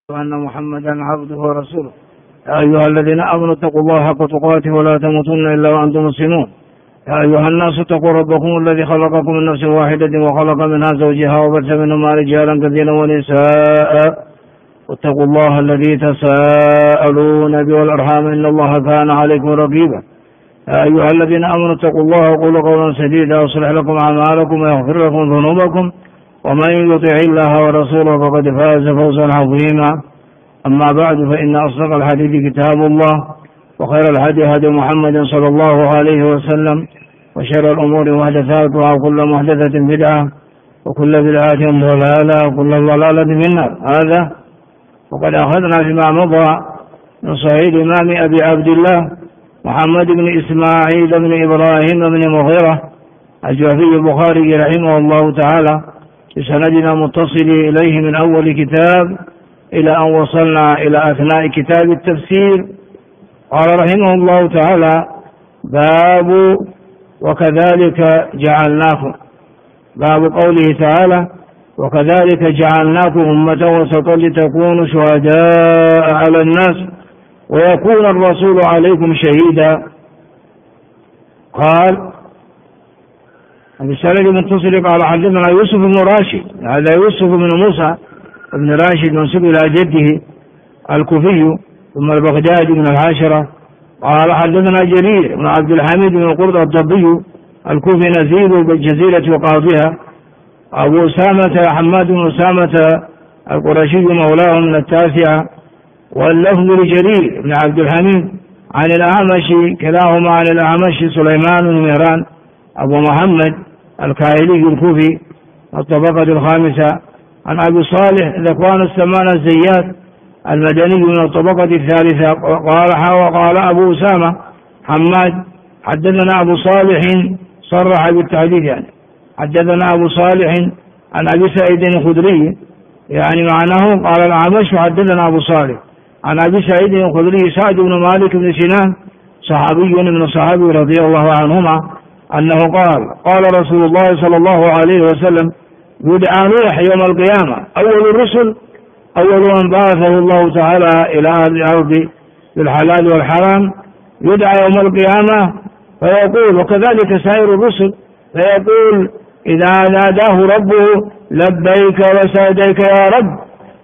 وأن محمدا عبده ورسوله. يا أيها الذين آمنوا اتقوا الله حق تقاته ولا تموتن إلا وأنتم مسلمون. يا أيها الناس اتقوا ربكم الذي خلقكم من نفس واحدة وخلق منها زوجها وبث منهما رجالا كثيرا ونساء واتقوا الله الذي تساءلون به والأرحام إن الله كان عليكم رقيبا. يا أيها الذين آمنوا اتقوا الله وقولوا قولا سديدا يصلح لكم أعمالكم ويغفر لكم ذنوبكم ومن يطع الله ورسوله فقد فاز فوزا عظيما. أما بعد فإن أصدق الحديث كتاب الله وخير الهدي هدي محمد صلى الله عليه وسلم وشر الأمور محدثاتها وكل محدثة بدعة وكل بدعة ضلالة وكل ضلالة في النار. هذا وقد أخذنا فيما مضى من صحيح الإمام أبي عبد الله محمد بن إسماعيل بن إبراهيم بن مغيرة الجعفي البخاري رحمه الله تعالى بسندنا متصل إليه من أول كتاب إلى أن وصلنا إلى أثناء كتاب التفسير. قال رحمه الله تعالى: باب وكذلك جعلناكم. باب قوله تعالى: وكذلك جعلناكم أمة وسطا لتكونوا شهداء على الناس ويكون الرسول عليكم شهيدا. قال بسند متصل قال: حدثنا يوسف بن راشد، هذا يوسف بن موسى بن راشد منسوب إلى جده الكوفي ثم البغدادي من العاشرة. قال: حدثنا جرير بن عبد الحميد بن القرظ الضبي الكوفي نزيل بالجزيرة وقاضيها. أبو أسامة حماد بن أسامة القرشي مولاه من التاسعة. واللفظ لجرير بن عبد الحميد عن الأعمش كلاهما عن الأعمش سليمان بن مهران أبو محمد الكاهلي الكوفي الطبقة الخامسة. عن أبي صالح ذكوان السمان الزيات المدني من الطبقة الثالثة. وقال أبو أسامة حماد حدثنا أبو صالح صرح بالتحديث، يعني حدثنا أبو صالح عن أبي سعيد الخدري، يعني معناه قال الأعمش حدثنا أبو صالح عن أبي سعيد الخدري سعد بن مالك بن سنان صحابي من الصحابة رضي الله عنهما أنه قال رسول الله صلى الله عليه وسلم: يدعى نوح يوم القيامة أول الرسل، أول من بعثه الله تعالى إلى أهل الأرض بالحلال والحرام، يدعى يوم القيامة فيقول: وكذلك سائر الرسل، فيقول إذا ناداه ربه: لبيك وسعديك يا رب،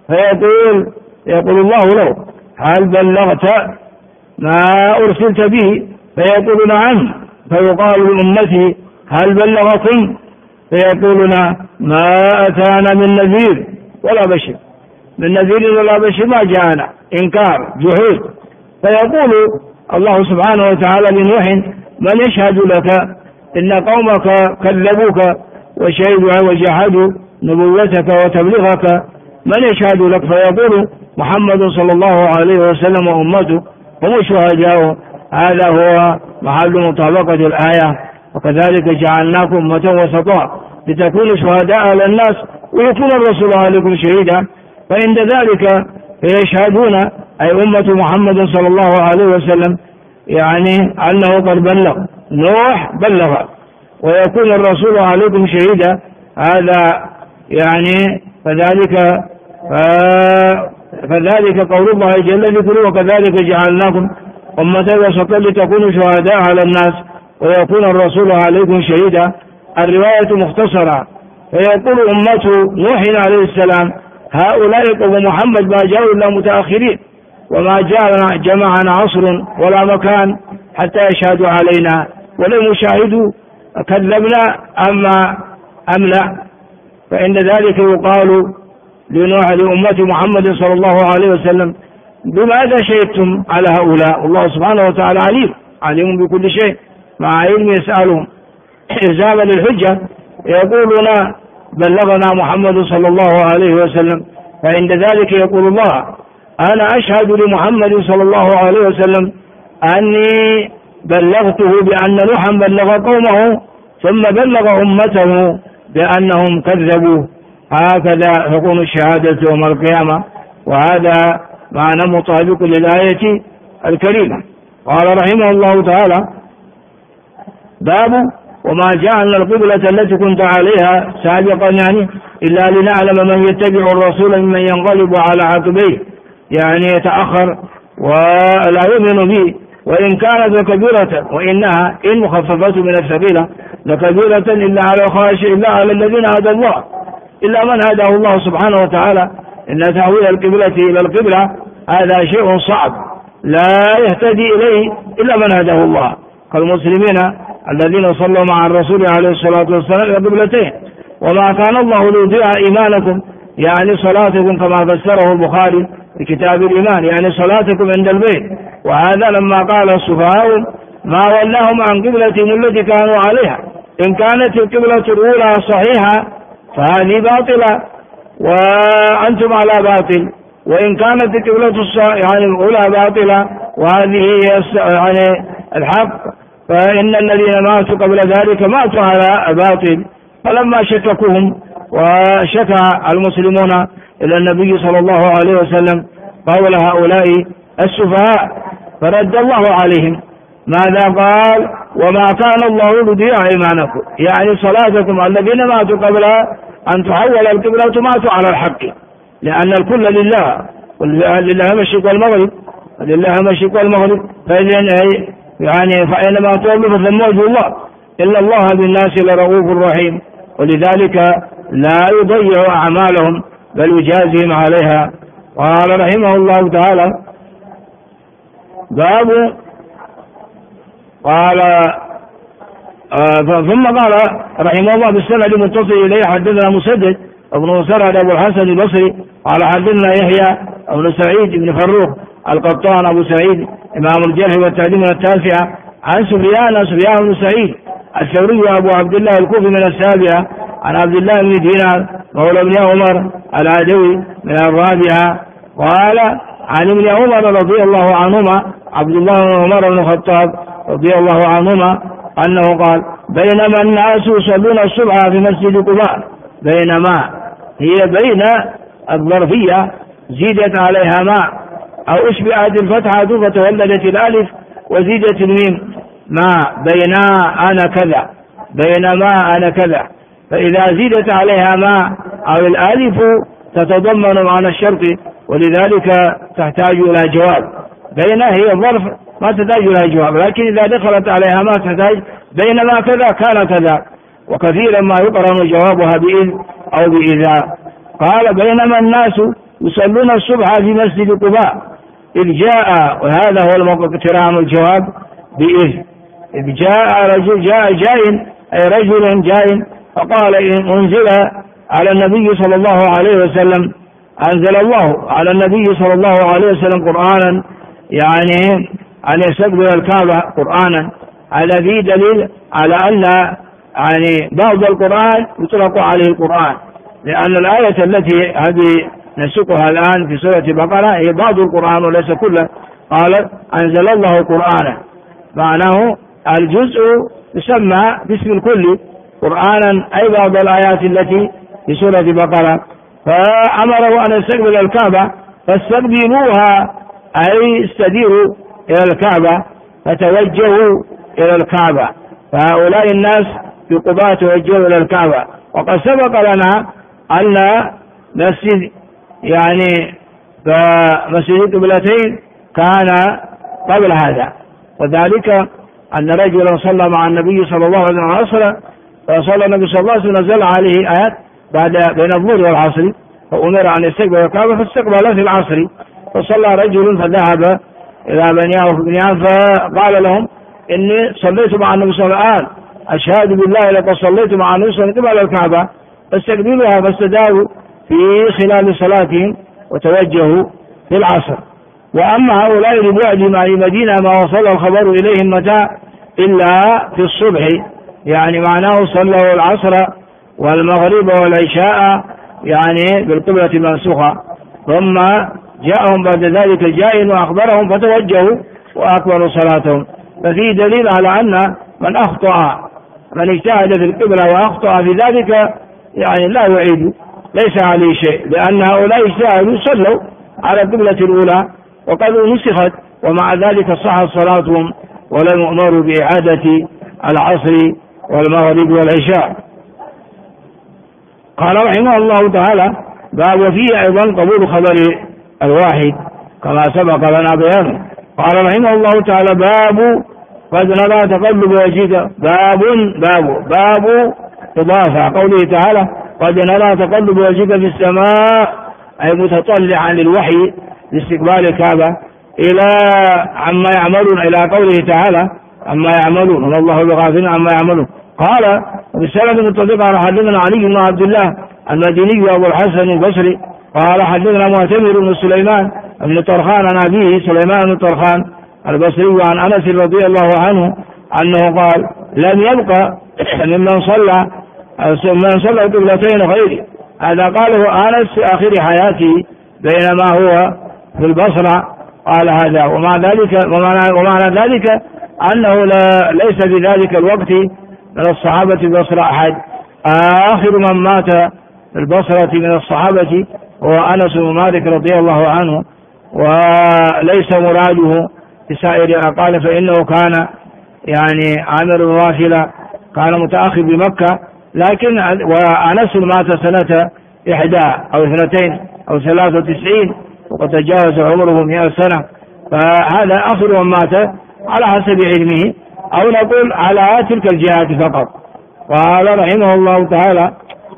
فيقول الله له: هل بلغت ما أرسلت به؟ فيقول: نعم. فيقال لأمته: هل بلغكم؟ فيقولون: ما أتانا من نذير ولا بشر، من نذير ولا بشر ما جاءنا، إنكار جحود. فيقول الله سبحانه وتعالى لنوح: من يشهد لك إن قومك كذبوك وشهدوا وجحدوا نبوتك وتبلغك، من يشهد لك؟ فيقول: محمد صلى الله عليه وسلم وأمته هم الشهداء. هذا هو محل مطابقة الآية: وكذلك جعلناكم أمة وسطا لتكونوا شهداء على الناس ويكون الرسول عليكم شهيدا. فعند ذلك فيشهدون أي أمة محمد صلى الله عليه وسلم يعني أنه قد بلغ، نوح بلغ، ويكون الرسول عليكم شهيدا. هذا يعني فذلك قول الله جل ذكره: وكذلك جعلناكم أمة وسطا لتكونوا شهداء على الناس ويكون الرسول عليكم شهيدا. الرواية مختصرة، فيقول أمة نوح عليه السلام: هؤلاء قوم محمد ما جاءوا إلا متأخرين، وما جمعنا عصر ولا مكان حتى يشهدوا علينا ولم يشاهدوا، كذبنا أم لا. فإن ذلك يقال لنوح لأمة محمد صلى الله عليه وسلم: بماذا شهدتم على هؤلاء؟ الله سبحانه وتعالى عليم بكل شيء، مع علم يسألهم إلزاما للحجة. يقولون: بلغنا محمد صلى الله عليه وسلم. فعند ذلك يقول الله: أنا أشهد لمحمد صلى الله عليه وسلم أني بلغته بأن نوحا بلغ قومه ثم بلغ أمته بأنهم كذبوا. هكذا تكون الشهادة يوم القيامة، وهذا معنى مطابق للآية الكريمة. قال رحمه الله تعالى: باب وما جعلنا القبلة التي كنت عليها سابقا، يعني إلا لنعلم من يتبع الرسول ممن ينقلب على عقبيه يعني يتأخر ولا يؤمن به، وإن كانت لكبيرة، وإنها إن مخففة من الثقيلة لكبيرة إلا على الذين هدى الله، إلا من هداه الله سبحانه وتعالى. إن تحويل القبلة إلى القبلة هذا شيء صعب لا يهتدي إليه إلا من هداه الله، كالمسلمين الذين صلوا مع الرسول عليه الصلاة والسلام إلى قبلتين. وما كان الله ليضيع إيمانكم، يعني صلاتكم كما فسره البخاري في كتاب الإيمان، يعني صلاتكم عند البيت. وهذا لما قال السفهاء ما ولاهم عن قبلتهم التي كانوا عليها، إن كانت القبلة الأولى صحيحة فهذه باطلة وأنتم على باطل، وإن كانت القبلة يعني الأولى باطلة وهذه هي يعني الحق، فإن الذين ماتوا قبل ذلك ماتوا على باطل. فلما شككوهم وشكى المسلمون إلى النبي صلى الله عليه وسلم قول هؤلاء السفهاء، فرد الله عليهم ماذا قال؟ وما كان الله ليضيع إيمانكم، يعني صلاتكم الذين ماتوا قبل أن تحول القبلة ماتوا على الحق، لأن الكل لله، ولله المشرق والمغرب، ولله المشرق والمغرب، فإنما تولوا فثم وجه الله، إلا الله بالناس لرؤوف رحيم، ولذلك لا يضيع أعمالهم بل يجازيهم عليها. قال رحمه الله تعالى باب قال ثم قال رحمه الله بالسند المتصل إليه حدثنا مسدد ابن مسرهد أبو الحسن البصري قال حدثنا يحيى ابن سعيد بن فروخ القطان أبو سعيد إمام الجرح والتعديل من التاسعة عن سفيان بن سعيد الثوري أبو عبد الله الكوفي من السابعة عن عبد الله بن دينار مولى ابن عمر العدوي من الرابعة قال عن ابن عمر رضي الله عنهما عبد الله بن عمر بن الخطاب رضي الله عنهما أنه قال بينما الناس يصلون الصبح في مسجد قباء، بينما هي بين الظرفية زيدت عليها ماء أو أشبعت الفتحة فتولدت الألف وزيدت الميم، ما بينا أنا كذا، بينما أنا كذا، فإذا زيدت عليها ماء أو الألف تتضمن معنى الشرط، ولذلك تحتاج إلى جواب. بين هي ظرف ما تحتاج إلى جواب، لكن إذا دخلت عليها ما تحتاج بينما كذا كان كذا، وكثيرا ما يقرن جوابها بإذ أو بإذا. قال بينما الناس يصلون الصبح في مسجد قباء إذ جاء، وهذا هو اقتران الجواب بإذ، إذ جاء رجل جاء أي رجل جاء فقال إن أنزل على النبي صلى الله عليه وسلم، أنزل الله على النبي صلى الله عليه وسلم قرآنا، يعني أن يستقبل الكعبة قرآنا. هذا فيه دليل على أن يعني بعض القرآن يطلق عليه القرآن، لأن الآية التي هذه نسقها الآن في سورة البقرة هي بعض القرآن وليس كله. قال أنزل الله قرآنا، معناه الجزء يسمى باسم الكل قرآنا، أي بعض الآيات التي في سورة البقرة. فأمره أن يستقبل الكعبة فاستقبلوها، أي استديروا إلى الكعبة فتوجهوا إلى الكعبة، فهؤلاء الناس في قباء توجهوا إلى الكعبة. وقد سبق لنا أن مسجد يعني مسجد قبلتين كان قبل هذا، وذلك أن رجلا صلى مع النبي صلى الله عليه وسلم، فصلى النبي صلى الله عليه وسلم نزل عليه آيات بعد بين الظهر والعصر، فأمر أن يستقبل الكعبة فاستقبل في العصر، فصلى رجل فذهب إلى بنيان فقال لهم إني صليت مع النبي صلى الله عليه وسلم، أشهد بالله لقد صليت مع النبي صلى الله عليه وسلم قبل الكعبة، فاستقبلوها فاستداروا في خلال صلاتهم وتوجهوا في العصر. وأما هؤلاء لبعد مع المدينة ما وصل الخبر إليهم متى إلا في الصبح، يعني معناه صلوا العصر والمغرب والعشاء يعني بالقبلة المنسوخة، ثم جاءهم بعد ذلك جاء وأخبرهم فتوجهوا وأكبروا صلاتهم. ففي دليل على أن من أخطأ، من اجتهد في القبلة وأخطأ في ذلك يعني لا يعيد، ليس عليه شيء، لأن هؤلاء اجتهدوا صلوا على القبلة الأولى وقد نسخت، ومع ذلك صحت صلاتهم ولم يؤمروا بإعادة العصر والمغرب والعشاء. قال رحمه الله تعالى باب وفيه أيضا قبول خبر الواحد، كما سبق لنا بيانه. قال رحمه الله تعالى: باب قد نرى تقلب وجهك. باب إضافة قوله تعالى: قد نرى تقلب وجهك في السماء، أي متطلعا للوحي لاستقبال الكعبة إلى عما يعملون، إلى قوله تعالى: عما يعملون والله بغافل عما يعملون. قال: بالسند المتصل قال: حدثنا علي بن عبد الله المديني أبو الحسن البصري قال: حدثنا معتمر بن سليمان بن طرخان عن أبيه سليمان بن طرخان البصري عن أنس رضي الله عنه أنه قال: لم يبق ممن صلى قبلتين غيري. هذا قاله أنس في آخر حياته بينما هو في البصرة. قال هذا ومعنى ذلك أنه ليس في ذلك الوقت من الصحابة في البصرة أحد. آخر من مات في البصرة من الصحابة هو أنس بن مالك رضي الله عنه، وليس مراده في سائر. قال: فإنه كان عامر الرافلة، كان متأخر بمكة، لكن وأنس مات سنة 1 أو 2 أو 93 وقد تجاوز عمره 100 سنة، فهذا آخر من مات على حسب علمه، أو نقول على تلك الجهات فقط. قال رحمه الله تعالى: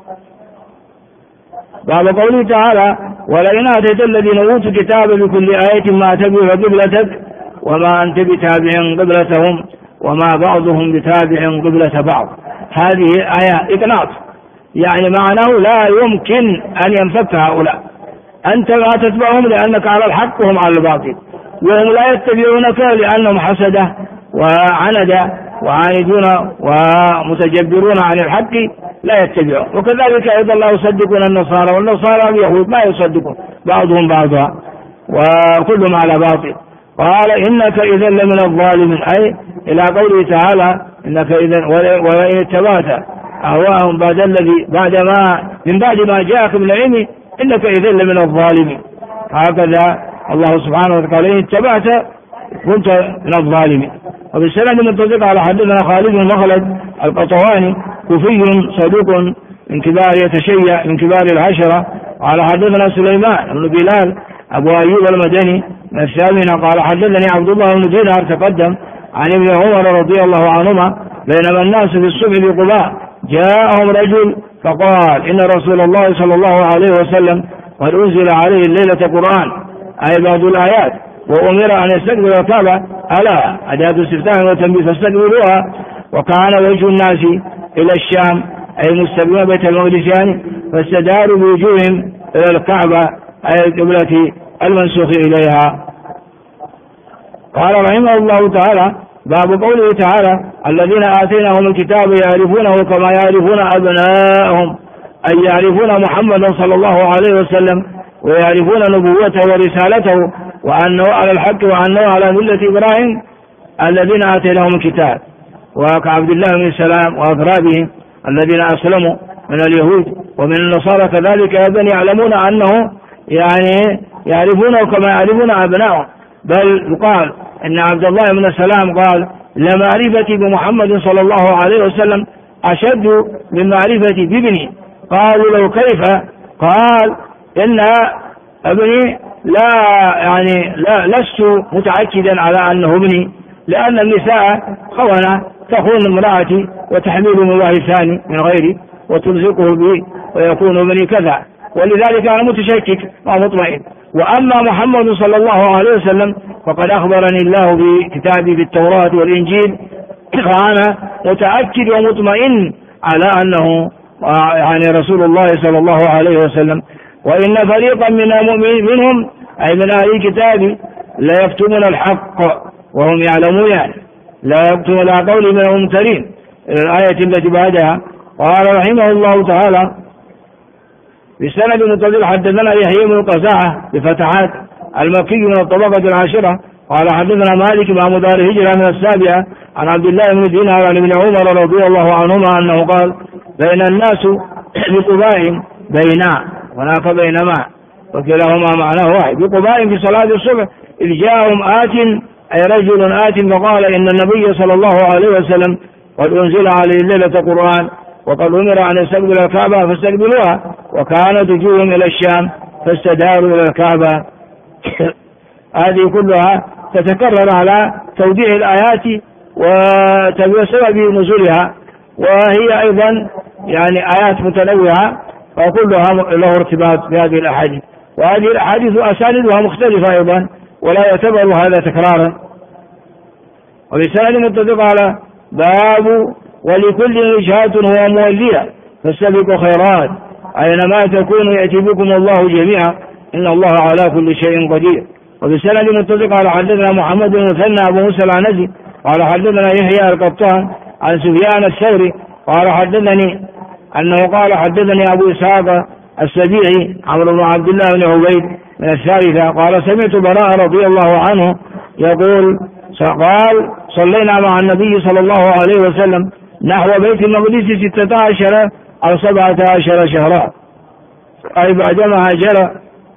باب قوله تعالى: ولئن آتيت الذين أوتوا الكتاب بكل آية ما تبعوا قبلتك وما أنت بتابع قبلتهم وما بعضهم بتابع قبلة بعض. هذه آية إقناط، معناه لا يمكن أن ينفك هؤلاء. أنت لا تتبعهم لأنك على الحق وهم على الباطل، وهم لا يتبعونك لأنهم حسدة وعندة وعاندون ومتجبرون عن الحق لا يتبعون. وكذلك أيضا لا يصدقون النصارى، والنصارى اليهود ما يصدقون بعضهم بعضها وكلهم على باطل. قال: إنك إذا لمن الظالمين، أي إلى قوله تعالى: إنك إذا وإن اتبعت أهواءهم من بعد ما جاءك من العلم إنك إذا لمن الظالمين. هكذا الله سبحانه وتعالى: إن اتبعت كنت من الظالمين. وبالسند المتصل على حدثنا خالد بن مخلد القطواني كوفي صدوق من كبار يتشيع من كبار العشرة. على حدثنا سليمان بن بلال أبو أيوب المدني من الثامنة قال: حدثني عبد الله بن دينار تقدم عن ابن عمر رضي الله عنهما بينما الناس في الصبح بقباء جاءهم رجل فقال: إن رسول الله صلى الله عليه وسلم قد أنزل عليه الليلة قرآن، أي بعض الآيات، وأمر أن يستقبل الكعبة. ألا أداة استفتاح وتنبيه فاستقبلوها. وكان وجه الناس إلى الشام، أي مستقبلون بيت المقدس، فاستداروا بوجوههم إلى الكعبة، أي القبلة المنسوخ إليها. قال رحمه الله تعالى: باب قوله تعالى: الذين آتيناهم الكتاب يعرفونه كما يعرفون أبناءهم، أي يعرفون محمدا صلى الله عليه وسلم ويعرفون نبوته ورسالته وأنه على الحق وأنه على ملة إبراهيم الذين آتيناهم الكتاب، وكعبد الله بن سلام وأقرابه الذين أسلموا من اليهود ومن النصارى كذلك أيضا يعلمون أنه يعرفونه كما يعرفون أبنائهم. بل يقال إن عبد الله بن سلام قال: لمعرفتي بمحمد صلى الله عليه وسلم أشد من معرفتي بابني. قالوا: لو كيف؟ قال: إن ابني لا لست متأكدا على أنه ابني، لأن النساء خونة تخون امرأتي وتحمل من واحد ثاني من غيري وتلزقه بي ويكون ابني كذا، ولذلك أنا متشكك ومطمئن. وأما محمد صلى الله عليه وسلم فقد أخبرني الله بكتابه في التوراة والإنجيل، فأنا متأكد ومطمئن على أنه رسول الله صلى الله عليه وسلم. وإن فريقا من المؤمنين منهم، أي من أهل الكتاب، لا يكتمون الحق وهم يعلمون، لا يكتمون على قول من الممترين، الآية التي بعدها. قال رحمه الله تعالى: بسند متصل حدثنا يحيى بن قزاعة بفتحات المكي من الطبقة العاشرة قال: حدثنا مالك إمام دار الهجرة من 7 عن عبد الله بن دينار عن ابن عمر رضي الله عنهما أنه قال: بين الناس بقباء، بينا هناك بينما وكلاهما معناه واحد، بقباء في صلاة الصبح إذ جاءهم آت، أي رجل آت، فقال: إن النبي صلى الله عليه وسلم قد أنزل عليه الليلة قرآن وقد أمر أن يستقبل الكعبة فاستقبلوها، وكانت وجوههم إلى الشام فاستداروا إلى الكعبة. هذه كلها تتكرر على توضيح الآيات وسبب نزولها، وهي أيضا يعني آيات متنوعة وكلها له ارتباط بهذه الأحاديث، وهذه الأحاديث أساندها مختلفة أيضا ولا يعتبر هذا تكرارا. وبسند متفق على باب ولكل وجهات هو موليها فاستبقوا خيرات أينما تكونوا يأتي بكم الله جميعا إن الله على كل شيء قدير. وبسند متفق على حدثنا محمد بن مثنى أبو موسى العنزي قال حدثنا يحيى القطان عن سفيان الثوري قال حدثني أنه قال حدثني أبو إسحاق السبيعي عمرو بن عبد الله بن عبيد من الثالثة قال سمعت براء رضي الله عنه يقول قال صلينا مع النبي صلى الله عليه وسلم نحو بيت المقدس 16 أو 17 شهرا، أي بعدما هاجر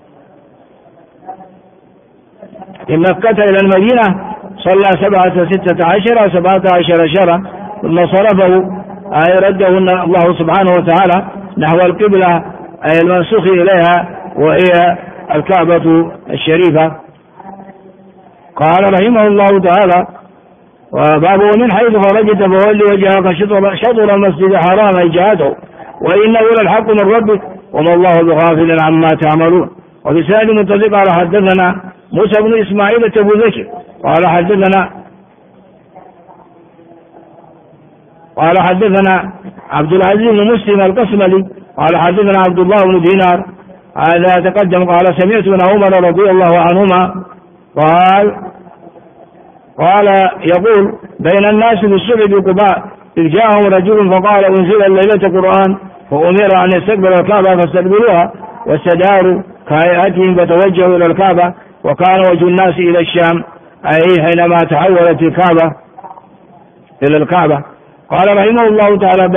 من مكة إلى المدينة صلى 16 أو 17 شهرا ثم صرفه أي رده الله سبحانه وتعالى نحو القبلة أي المنسوخ إليها وهي الكعبة الشريفة. قال رحمه الله تعالى وباب من حيث خرجت فولي وجهك شطر المسجد الحرام أي جهته وإنه للحق من ربك وما الله بغافل عما تعملون. وبسند متفق على حدثنا موسى بن إسماعيل التبوذكي قال حدثنا عبد العزيز بن مسلم القسملي قال حدثنا عبد الله بن دينار هذا تقدم قال سمعت ابن عمر رضي الله عنهما قال يقول بين الناس بالصبح بقباء إذ جاءهم رجل فقال أنزل الليلة قرآن فأمر أن يستقبل الكعبة فاستقبلوها واستداروا كهيئتهم فتوجهوا إلى الكعبة وكان وجه الناس إلى الشام أي حينما تحولت الكعبة إلى الكعبة. قال رحمه الله تعالى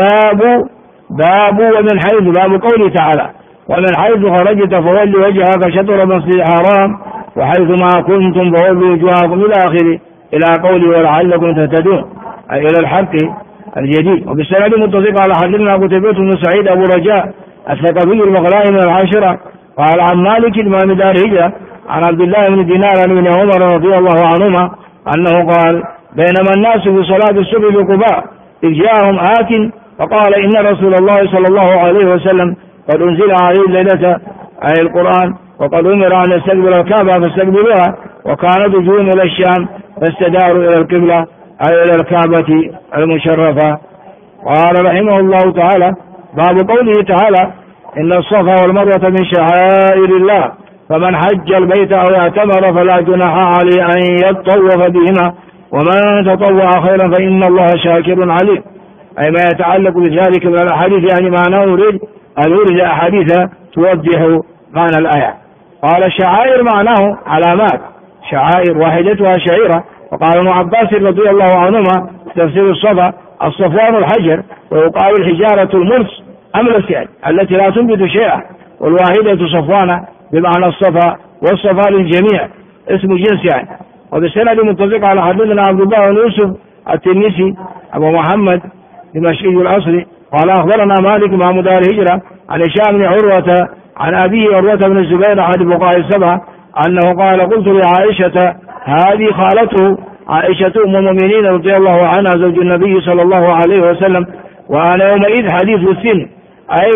باب ومن حيث باب قوله تعالى ومن حيث خرجت فولي وجهك شطر المسجد الحرام وحيث ما كنتم فولوا وجوهكم إلى آخره إلى قوله ولعلكم تهتدون أي إلى الحق الجديد. وبالسند متفق على حدثنا قتيبة بن سعيد أبو رجاء الثقفي البغلاني من العاشرة قال عن مالك إمام دار هجرة عن عبد الله بن دينار عن ابن عمر رضي الله عنهما أنه قال بينما الناس في صلاة الصبح بقباء إذ جاءهم آت فقال إن رسول الله صلى الله عليه وسلم قد أنزل عليه الليلة أي القرآن وقد أمر أن يستقبل الكعبة فاستقبلوها وكانت وجوههم إلى الشام فاستداروا إلى القبلة أي إلى الكعبة المشرفة. قال رحمه الله تعالى باب قوله تعالى إن الصفا والمروة من شعائر الله فمن حج البيت أو اعتمر فلا جناح عليه أن يطوف بهما ومن تطوع خيرا فإن الله شاكر عليم أي ما يتعلق بذلك من الأحاديث يعني معناه أورد أحاديث توضح معنى الآية. قال الشعائر معناه علامات شعائر واحدتها شعيرة. وقال ابن عباس رضي الله عنهما تفسير الصفا الصفوان الحجر ويقال الحجارة المرس أملس يعني التي لا تنبت شيئا والواحدة صفوانة بمعنى الصفا والصفا للجميع اسم جنس يعني. وبالسند متفق على حدثنا عبد الله بن يوسف التنيسي أبو محمد دمشقي الأصلي قال أخبرنا مالك إمام دار هجرة عن هشام بن عروة عن أبيه عروة بن الزبير أحد الفقهاء السبعة أنه قال قلت لعائشة هذه خالته عائشة أم المؤمنين رضي الله عنها زوج النبي صلى الله عليه وسلم وأنا يومئذ حديث السن أي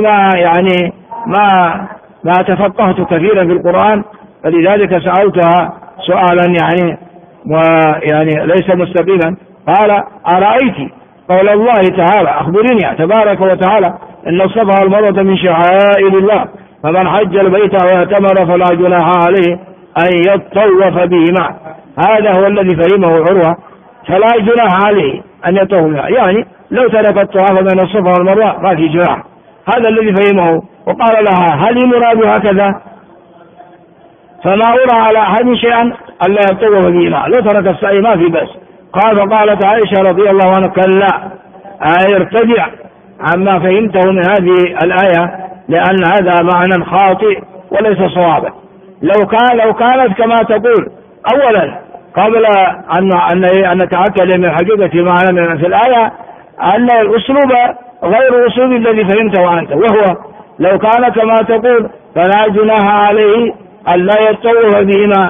ما تفقهت كثيرا في القرآن فلذلك سألتها سؤالا يعني ليس مستقيما. قال أرأيت قول الله تعالى أخبرني تبارك وتعالى إن الصفا والمروة من شعائر الله فمن حج البيت واعتمر فلا جناح عليه أن يطوف بهما. هذا هو الذي فهمه عروة فلا جناح عليه أن يطوف بهما يعني لو ترك الطواف بين الصفا والمروة ما في جناح. هذا الذي فهمه. وقال لها هل المراد هكذا فما أرى على أحد شيئا ألا يطوف بهما لو ترك السعي ما في بس. فقالت عائشة رضي الله عنها كلا ارتدع عما فهمته من هذه الآية لأن هذا معنى خاطئ وليس صوابا. لو كانت كما تقول أولا قبل أن نتأكد من حقيقة المعنى في الآية أن الأسلوب غير الأسلوب الذي فهمته أنت وهو لو كان كما تقول فلا جناح عليه ألا يطوف بهما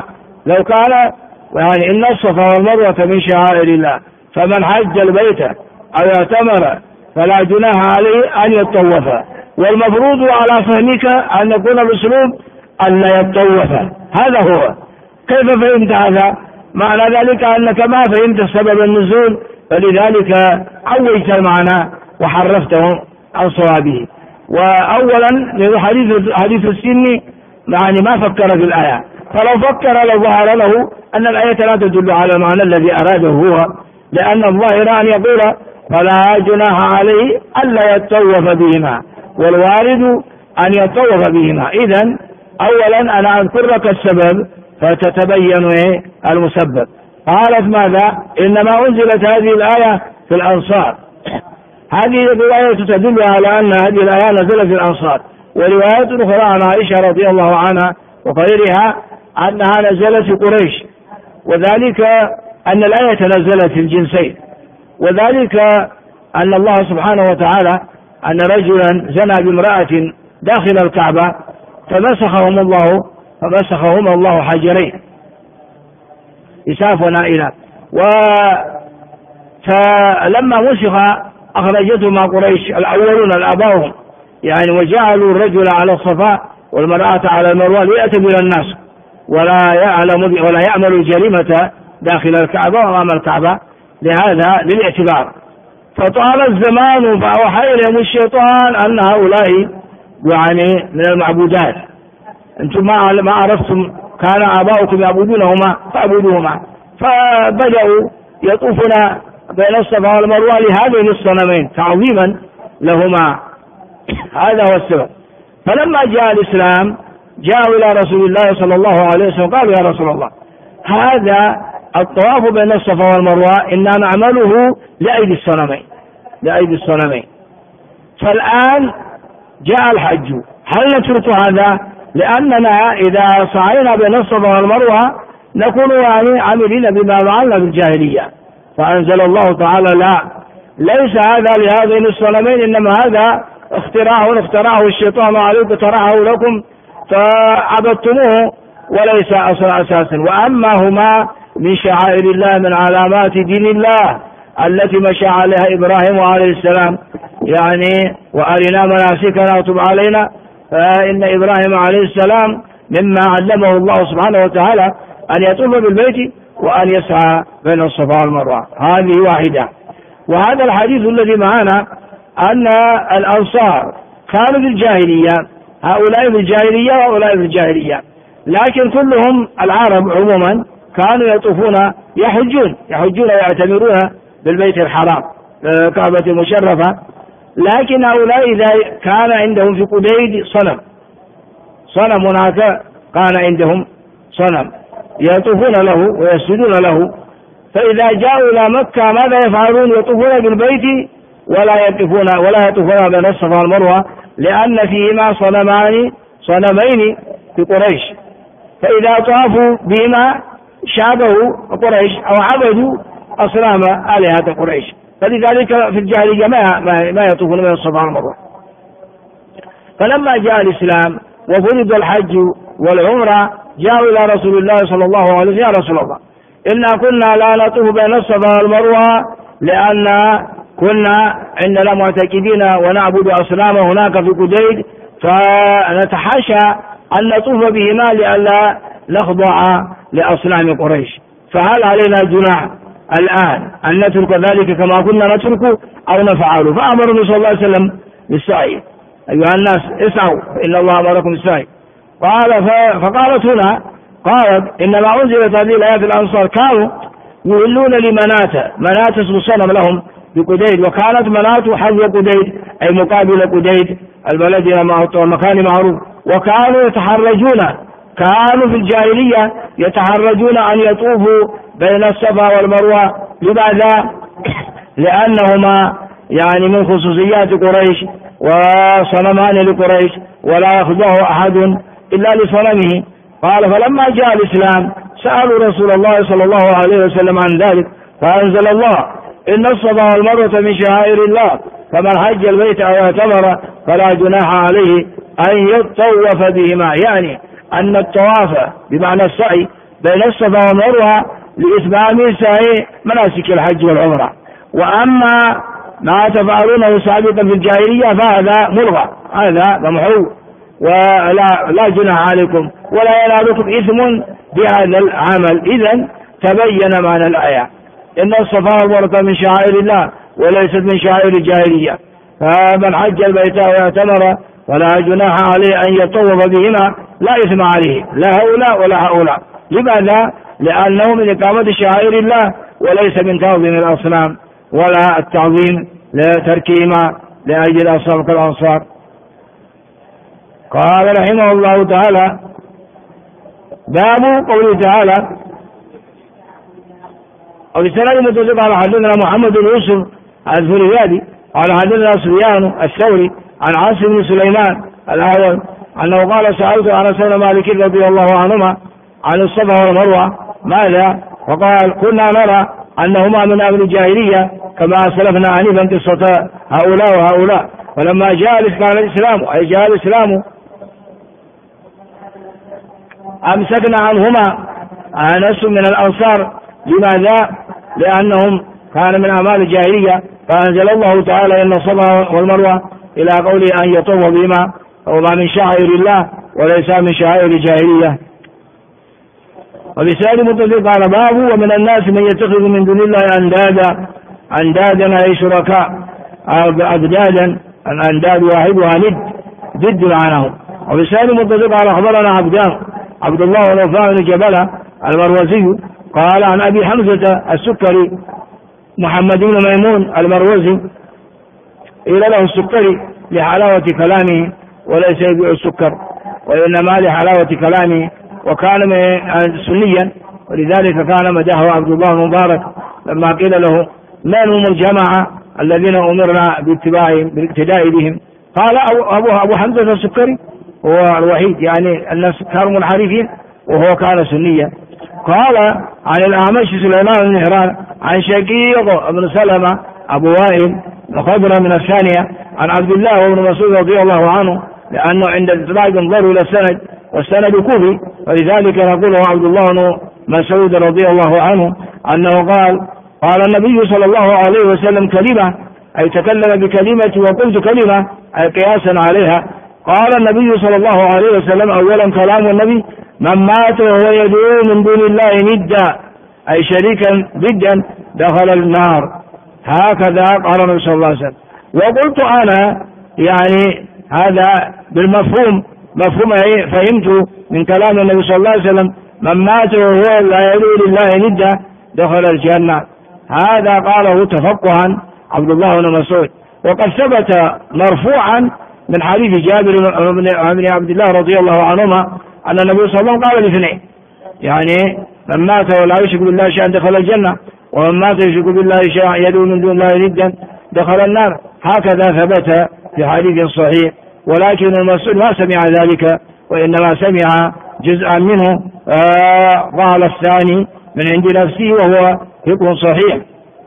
لو كان يعني إن الصفا والمروة من شعائر الله، فمن حج البيت أو اعتمر فلا جناح عليه أن يطوف. والمفروض على فهمك أن يكون الأسلوب أن لا يطوف. هذا هو. كيف فهمت هذا؟ معنى ذلك أنك ما فهمت سبب النزول، فلذلك عوجت المعنى وحرفته عن صوابه. وأولا حديث السن يعني ما فكر في الآية، فلو فكر لظهر له أن الآية لا تدل على المعنى الذي أراده هو، لأن الظاهر أن يقول فلا جناح عليه ألا يطوف بهما، والوارد أن يطوف بهما. إذن أولا أنا أذكر لك السبب فتتبين المسبب. قالت ماذا؟ إنما أنزلت هذه الآية في الأنصار. هذه الرواية تدل على أن هذه الآية نزلت في الأنصار، وروايات أخرى عن عائشة رضي الله عنها وغيرها أنها نزلت في قريش، وذلك أن الآية نزلت في الجنسين، وذلك أن الله سبحانه وتعالى أن رجلا زنى بامرأة داخل الكعبة فمسخهم الله حجرين إساف ونائلة. فلما مسخ أخرجتهما قريش الأولون الآباؤهم يعني، وجعلوا الرجل على الصفا والمرأة على المروة ليعتبر الناس ولا يعمل الجريمة داخل الكعبة وأمام الكعبة، لهذا للاعتبار. فطال الزمان فأوحى إليهم الشيطان أن هؤلاء يعني من المعبودات، أنتم ما عرفتم كان آباؤكم يعبدونهما فاعبدوهما. فبدأوا يطوفون بين الصفا والمروة لهذين الصنمين تعظيما لهما. هذا هو السبب. فلما جاء الإسلام جاءوا إلى رسول الله صلى الله عليه وسلم قالوا يا رسول الله هذا الطواف بين الصفا والمروة إننا نعمله لأيدي الصنمين، فالآن جاء الحج، هل نترك هذا؟ لأننا إذا سعينا بين الصفا والمروة نكون يعني عاملين بما فعلنا في الجاهلية. فأنزل الله تعالى لا، ليس هذا لهذين الصنمين، إنما هذا اخترعه الشيطان عليكم طرحه لكم فعبدتموه وليس أساسا. وأما هما من شعائر الله من علامات دين الله التي مشى عليها إبراهيم عليه السلام يعني وأرنا مناسكنا وتب علينا، فإن إبراهيم عليه السلام مما علمه الله سبحانه وتعالى أن يطوف بالبيت وأن يسعى بين الصفا والمروة. هذه واحدة. وهذا الحديث الذي معنا أن الأنصار كانوا في الجاهلية، هؤلاء في الجاهلية وهؤلاء في الجاهلية، لكن كلهم العرب عموما كانوا يطوفون يحجون ويعتمرون بالبيت الحرام الكعبة المشرفة. لكن هؤلاء إذا كان عندهم في قديد صنم هناك كان عندهم صنم يطوفون له ويسجدون له، فإذا جاءوا إلى مكة ماذا يفعلون؟ يطوفون بالبيت ولا يطوفون بين الصفا والمروة، لأن فيهما صنمين في قريش، فإذا طافوا بهما شابهوا قريش أو عبدوا أصنام آلهة قريش، فلذلك في الجاهلية ما يطوفون بين الصفا والمروة. فلما جاء الإسلام وفرض الحج والعمرة جاءوا إلى رسول الله صلى الله عليه وسلم يا رسول الله إنا كنا لا نطوف بين الصفا والمروة لأن كنا عندنا معتكدين ونعبد أصنام هناك في قديد، فنتحاشى أن نطوف بهما لئلا نخضع لأصنام قريش، فهل علينا جناح الآن أن نترك ذلك كما كنا نتركه أو نفعله؟ فأمر النبي صلى الله عليه وسلم بالسعي، أيها الناس اسعوا إن الله أمركم بالسعي. فقالت هنا قالت إنما أنزلت هذه الآية في الأنصار كانوا يهلون مناة اسم صنم لهم بقديد، وكانت مناة حذو قديد أي مقابل قديد البلد المكان معروف، وكانوا كانوا في الجاهلية يتحرجون أن يطوفوا بين الصفا والمروة. لماذا؟ لأنهما يعني من خصوصيات قريش وصنمان لقريش ولا يخضعه أحد إلا لصنمه. قال فلما جاء الإسلام سألوا رسول الله صلى الله عليه وسلم عن ذلك، فأنزل الله إن الصفا والمروة من شعائر الله فمن حج البيت أو اعتمر فلا جناح عليه أن يطوف بهما، يعني أن الطواف بمعنى السعي بين الصفا والمروة لإتمام سعي مناسك الحج والعمرة. وأما ما تفعلونه سابقا في الجاهلية فهذا ملغى، هذا ممحو ولا جناح عليكم ولا ينالكم إثم بهذا العمل. إذن تبين معنى الآية إن الصفا والمروة من شعائر الله وليست من شعائر الجاهلية، فمن حج البيت واعتمر ولا جناح عليه أن يطوف بهما لا إثم عليه، لا هؤلاء ولا هؤلاء. لماذا؟ لأنه من إقامة شعائر الله وليس من تعظيم الأصنام ولا التعظيم لتركيما لأجل أصحاب الأنصار. قال رحمه الله تعالى: باب قوله تعالى: وبسند متصل قال حدثنا محمد بن يوسف الفريابي قال حدثنا سفيان الثوري عن عاصم بن سليمان الأعور أنه قال: سألت أنس بن مالك رضي الله عنهما عن الصفا والمروة ماذا؟ فقال: كنا نرى أنهما من أمر الجاهلية كما سلفنا آنفا قصة هؤلاء وهؤلاء، ولما جاء الإسلام أي جاء الإسلام أمسكنا عنهما ناس من الأنصار. لماذا؟ لأنهم كان من أعمال الجاهلية، فأنزل الله تعالى: إن الصفا والمروة إلى قوله أن يطوف بهما وما من شعائر الله وليس من شعائر الجاهلية. وبسائر متصل قال: باب ومن الناس من يتخذ من دون الله أندادا أي شركاء أضدادا، الأنداد واحدها ضد معناه. وبسائر متصل قال: أخبرنا عبد الله ونوفاء بن جبلة المروزي قال عن أبي حمزة السكري محمد بن ميمون المروزي قيل له السكري لحلاوة كلامه وليس يبيع السكر وإنما لحلاوة كلامه، وكان سنيا، ولذلك كان مدحه عبد الله المبارك لما قيل له: من هم الجماعة الذين أمرنا بالاقتداء بهم؟ قال: أبو حمزة السكري هو الوحيد، يعني الناس كانوا منحرفين وهو كان سنيا. قال عن الأعمش سليمان بن مهران عن شقيق بن سلمة أبو وائل وخبر من الثانية عن عبد الله وابن مسعود رضي الله عنه، لأنه عند الإطلاق انظروا إلى السند والسند كوفي، ولذلك نقول عبد الله بن مسعود رضي الله عنه أنه قال النبي صلى الله عليه وسلم كلمة، أي تكلم بكلمة وقلت كلمة أي قياسا عليها. قال النبي صلى الله عليه وسلم: أولا كلام النبي: من مات وهو يدعو من دون الله ندا أي شريكا ضدا دخل النار. هكذا قال النبي صلى الله عليه وسلم. وقلت أنا يعني هذا بالمفهوم، مفهوم فهمت من كلام النبي صلى الله عليه وسلم: من مات وهو لا يدعو لله ندا دخل الجنة. هذا قاله تفقها عبد الله بن مسعود. وقد ثبت مرفوعا من حديث جابر بن عبد الله رضي الله عنهما أن النبي صلى الله عليه وسلم قال لاثنين، يعني من مات ولا يشرك بالله شيئا دخل الجنة، ومن مات يشرك بالله شيئا يدعو من دون الله ندا دخل النار. هكذا ثبت في حديث صحيح، ولكن المسؤول ما سمع ذلك وإنما سمع جزءا منه قال الثاني من عند نفسه وهو فقه صحيح.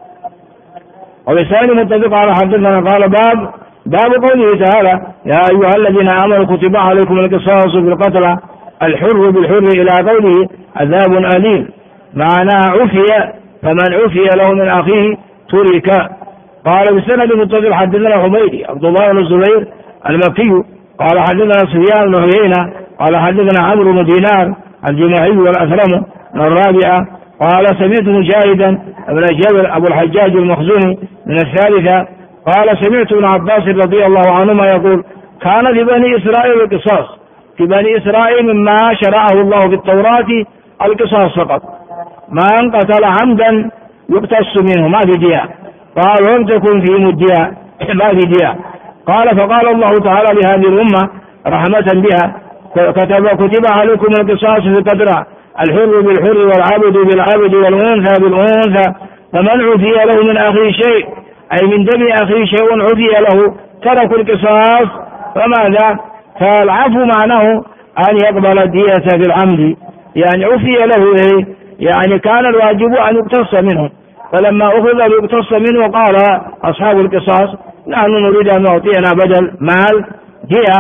وبسائل متفق على حدثنا قال: باب قوله تعالى: يا أيها الذين آمنوا كتب عليكم القصاص في القتلى الحر بالحر إلى قوله عذاب أليم، معناه عفي، فمن عفي له من أخيه ترك. قال بالسند المتصل حدثنا حميدي عبد الله بن الزبير المكي قال حدثنا سفيان بن عيينة قال حدثنا عمرو بن دينار الجماحي والأثرم الرابعة قال: سمعت مجاهدا بن جبل أبو الحجاج المخزومي من الثالثة قال: سمعت ابن عباس رضي الله عنهما يقول: كان في بني إسرائيل القصاص، في بني إسرائيل مما شرعه الله في التوراة القصاص فقط، من قتل عمدا يقتص منه ما في دية. قال: ولم تكن فيهم الدية ما في دية. قال: فقال الله تعالى لهذه الأمة رحمة بها: كتب عليكم القصاص في القتلى الحر بالحر والعبد بالعبد والأنثى بالأنثى، فمن عفي له من أخيه شيء أي من دم أخيه شيء عفي له تركوا القصاص. فماذا؟ فالعفو معناه أن يقبل الدية في العمد، يعني عفي له يعني كان الواجب أن يقتص منه، فلما أخذ ليقتص منه قال أصحاب القصاص: نحن نريد أن نعطينا بدل مال دية،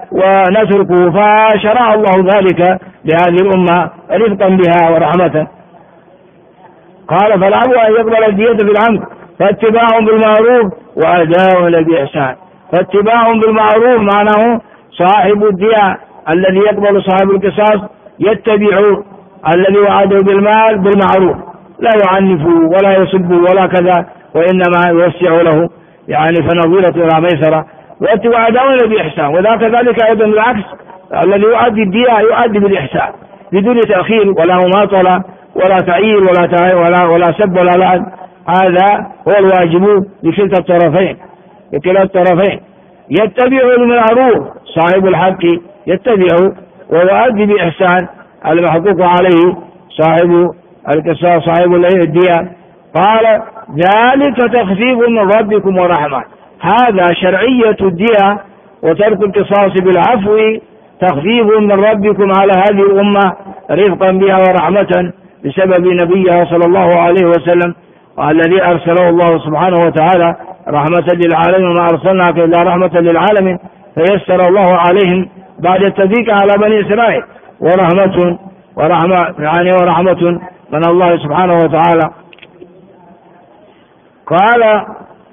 ونتركه، فشرع الله ذلك لهذه الأمة رفقا بها ورحمة. قال فالأمر أن يقبل الدية في العمد، فاتباع بالمعروف وأداء بإحسان. فاتباع بالمعروف معناه صاحب الدية الذي يقبل صاحب القصاص يتبع الذي وعده بالمال بالمعروف، لا يعنف ولا يسب ولا كذا، وإنما يوسع له يعني فنظيرة إلى ميسرة. وأداء بإحسان، وذاك ذلك أيضا بالعكس، الذي يؤدي الدية يؤدي بالإحسان بدون تأخير ولا مماطلة ولا تعيير ولا سب ولا لعن. هذا هو الواجب لكلتا الطرفين، لكلا الطرفين. يتبع المعروف صاحب الحق يتبعه ويؤدي بإحسان المحقوق عليه صاحب القصاص صاحب الدية. قال ذلك تخفيف من ربكم ورحمة. هذا شرعية الدية وترك القصاص بالعفو تخفيف من ربكم على هذه الأمة رفقا بها ورحمة بسبب نبيها صلى الله عليه وسلم، والذي أرسله الله سبحانه وتعالى رحمة للعالمين، وما أرسلناك إلا رحمة للعالمين، فيسر الله عليهم بعد التضييق على بني إسرائيل ورحمة من الله سبحانه وتعالى. قال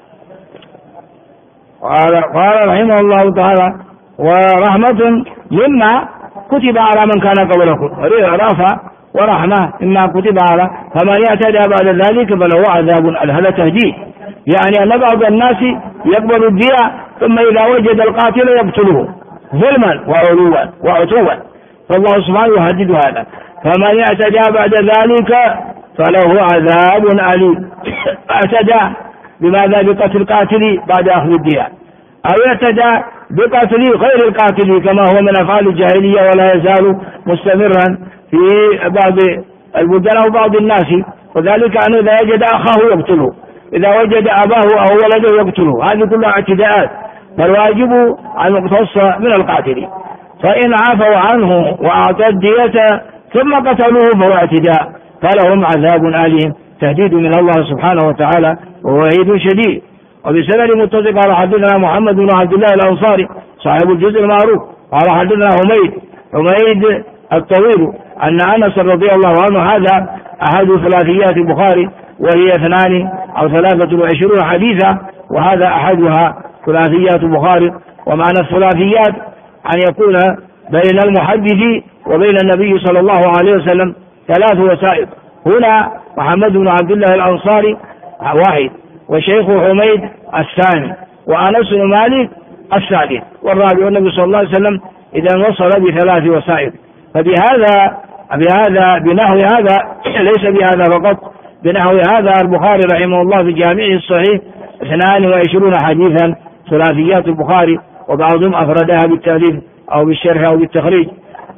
رحمه الله تعالى ورحمة مما كتب على من كان قبلكم، رأفة ورحمة مما كتب على، فمن يعتدى بعد ذلك فله عذاب. هذا تهديد، يعني أن بعض الناس يقبل الدية ثم إذا وجد القاتل يقتله ظلما وعتوا، فالله سبحانه يهدد هذا. فمن يعتدى بعد ذلك فله عذاب أليم. اعتدى بماذا؟ بقتل القاتل بعد أخذ الدية، أو يعتدى بقتل غير القاتل كما هو من أفعال الجاهلية ولا يزال مستمرا في بعض البلدان أو بعض الناس، وذلك أنه إذا وجد أخاه يقتله، إذا وجد أباه أو ولده يقتله. هذه كلها اعتداءات، فالواجب أن يقتص من القاتل. فإن عفوا عنه وأعطى الدية ثم قتلوه فهو اعتداء، فلهم عذاب أليم. تهديد من الله سبحانه وتعالى ووعيد شديد. وبسند متصل قال حدثنا محمد بن عبد الله الأنصاري صاحب الجزء المعروف قال حدثنا حميد الطويل أن أنس رضي الله عنه هذا أحد ثلاثيات البخاري، وهي 2 أو 23 حديثا، وهذا أحدها ثلاثيات البخاري. ومعنى الثلاثيات أن يكون بين المحدث وبين النبي صلى الله عليه وسلم 3 وسائط. هنا محمد بن عبد الله الأنصاري واحد، وشيخ حميد الثاني، وأنس بن مالك الثالث، والرابع النبي صلى الله عليه وسلم إذا وصل ب3 وسائط. فبهذا بنحو هذا ليس بهذا فقط، بنحو هذا البخاري رحمه الله في جامعه الصحيح 22 حديثا ثلاثيات البخاري، وبعضهم أفردها بالتأليف أو بالشرح أو بالتخريج.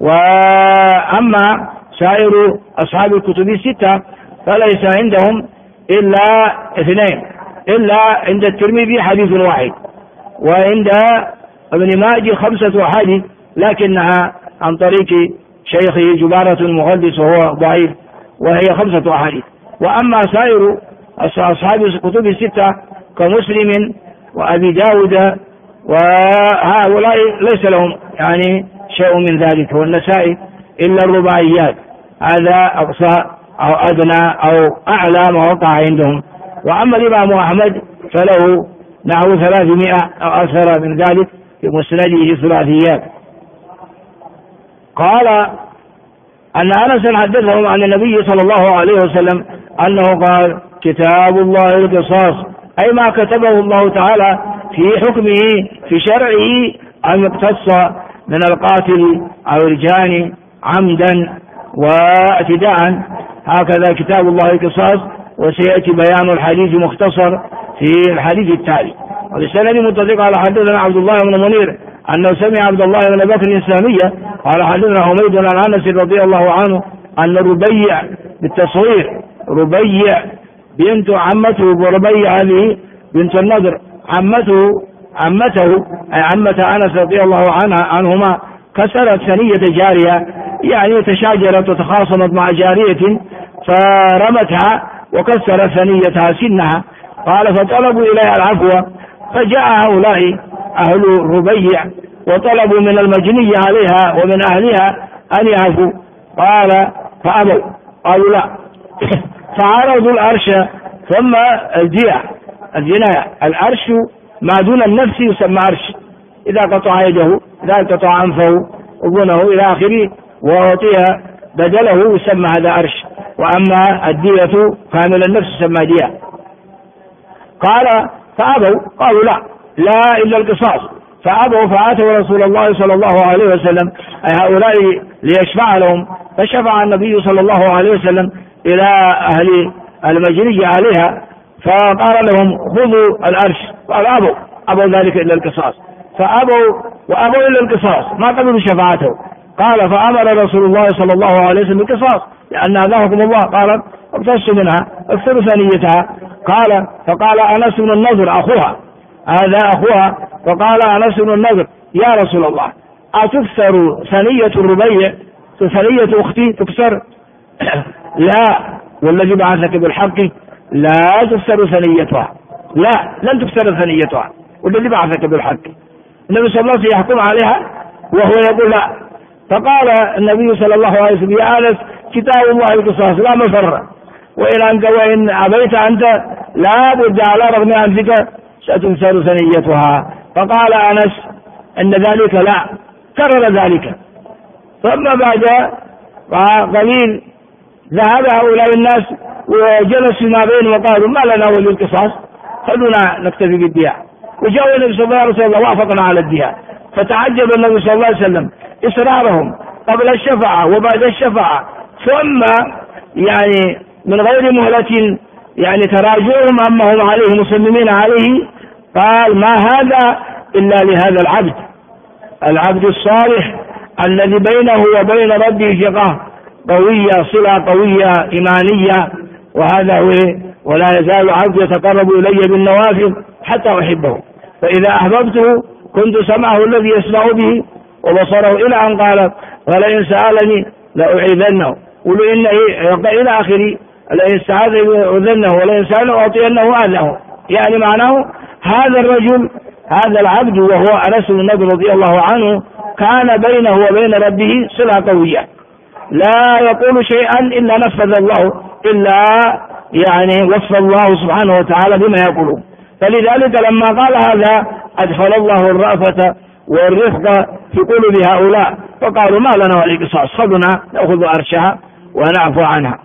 وأما سائر أصحاب الكتب 6 فليس عندهم إلا 2، إلا عند الترمذي حديث واحد، وعند ابن ماجه 5 أحاديث، لكنها عن طريق شيخه جبارة المحدث وهو ضعيف، وهي 5 أحاديث. وأما سائر أصحاب الكتب 6 كمسلم وأبي داود وهؤلاء ليس لهم يعني شيء من ذلك، والنسائي إلا الرباعيات، هذا أقصى أو أدنى أو أعلى ما وقع عندهم. وأما الإمام أحمد فله نحو 300 أو أكثر من ذلك في مسنده ثلاثيات. قال أن أنس حدثهم عن النبي صلى الله عليه وسلم أنه قال كتاب الله القصاص، أي ما كتبه الله تعالى في حكمه في شرعه أن يقتص من القاتل أو الجاني عمدا واعتداء، هكذا كتاب الله القصاص. وسيأتي بيان الحديث مختصر في الحديث التالي. وبسند متصل قال حدثنا عبد الله بن منير أنه سمع عبد الله بن بكر الإسلامية قال حدثنا حميد عن أنس رضي الله عنه أن ربيع بالتصغير، ربيع بنت عمته، وربيع هذه بنت النضر عمته أي عمة أنس رضي الله عنهما كسرت ثنية جارية، يعني تشاجرت وتخاصمت مع جارية فرمتها وكسرت ثنيتها سنها. قال فطلبوا إليها العفو، فجاء هؤلاء أهل ربيع وطلبوا من المجني عليها ومن أهلها أن يعفوا، قال فأبوا، قالوا لا. فعرضوا الأرش ثم الجناية. الأرش ما دون النفس يسمى أرش، إذا قطع يده، إذا قطع أنفه، أذنه إلى آخره وأعطي بدله يسمى هذا أرش. وأما الدية كامل النفس يسمى دية. قال فأبوا، قالوا لا إلا القصاص. فأبوا فأتوا رسول الله صلى الله عليه وسلم أي هؤلاء ليشفع لهم، فشفع النبي صلى الله عليه وسلم إلى أهل المجني عليها فقال لهم خذوا الأرش، قال أبوا ذلك إلا القصاص. وأبوا إلا القصاص، ما قبلوا شفاعته. قال فأمر رسول الله صلى الله عليه وسلم بالقصاص لأن هذا حكم الله. قال اقتصوا منها، اكثروا ثنيتها. فقال أنس بن النضر أخوها، هذا أخوها، فقال أنس بن النضر يا رسول الله أتكسر ثنية الربيع، ثنية أختي تكسر؟ لا، والذي بعثك بالحق لا تكسر ثنيتها، لا لن تكسر ثنيتها، والذي بعثك بالحق. النبي صلى الله عليه وسلم يحكم عليها وهو يقول لا. فقال النبي صلى الله عليه وسلم يا أنس كتاب الله القصاص لا مفر، وإن أبيت أنت لا بد على رغم أنفك ستكسر ثنيتها. فقال أنس أن ذلك لا، كرر ذلك. ثم بعد قليل ذهب هؤلاء الناس وجلسوا ما بين وقالوا ما لنا ولي القصاص، خلونا نكتفي بالدية. وجاءوا النبي صلى الله عليه وسلم وافقنا على الدية. فتعجب النبي صلى الله عليه وسلم إصرارهم قبل الشفاعة وبعد الشفاعة، ثم يعني من غير مهلة يعني تراجعهم عما هم عليه مصممين عليه. قال ما هذا إلا لهذا العبد الصالح الذي بينه وبين ربه ثقة قوية، صلة قوية إيمانية، وهذا هو. ولا يزال عبد يتقرب إلي بالنوافل حتى أحبه، فإذا أحببته كنت سمعه الذي يسمع به وبصره، إلى أن قال ولئن سألني لأعيذنه إلى آخره، لئن سألني لأعيذنه ولئن سألني أعطينه أهله. يعني معناه هذا الرجل، هذا العبد وهو أنس بن النضر رضي الله عنه، كان بينه وبين ربه صلة قوية، لا يقول شيئا إلا نفذ الله، إلا يعني وصف الله سبحانه وتعالى بما يقولون. فلذلك لما قال هذا أدخل الله الرأفة والرفق في قلوب هؤلاء، فقالوا ما لنا ولي قصاص، خذنا نأخذ أرشها ونعفو عنها.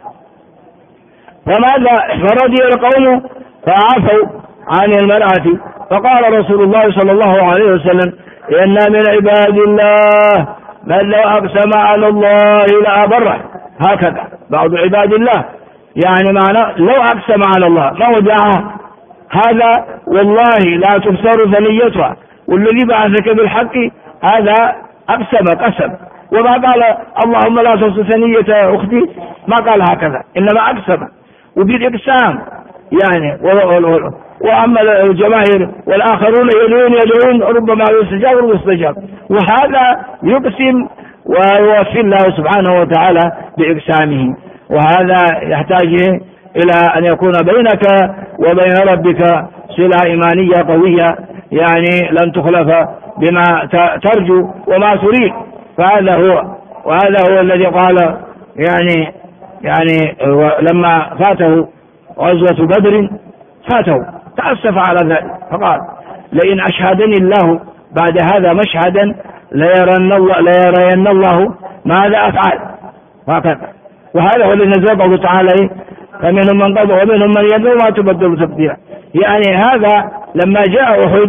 فماذا؟ فرضي القوم فعفوا عن المرأة. فقال رسول الله صلى الله عليه وسلم إن من عباد الله من لو أقسم على الله لأبره. هكذا بعض عباد الله، يعني معنى لو أقسم على الله ما ودعها، هذا والله لا تكسر ثنيتها والذي بعثك بالحق، هذا قسم. وما قال اللهم لا تكسر ثنية أختي، ما قال هكذا، إنما أقسم وبالإقسام يعني. وأما الجماهير والآخرون يدعون ربما يستجاب ويستجاب، وهذا يقسم ويوفي الله سبحانه وتعالى بإقسامه. وهذا يحتاج إلى أن يكون بينك وبين ربك صلة إيمانية قوية، يعني لن تخلف بما ترجو وما تريد. وهذا هو الذي قال يعني لما فاته غزوة بدر تأسف على ذلك، فقال لئن أشهدني الله بعد هذا مشهدا ليرين الله ماذا أفعل. هكذا. وهذا هو الذي نزل قوله تعالى فمنهم من قضى ومنهم من يدعو ما تبدل تبديلا. يعني هذا لما جاء أحد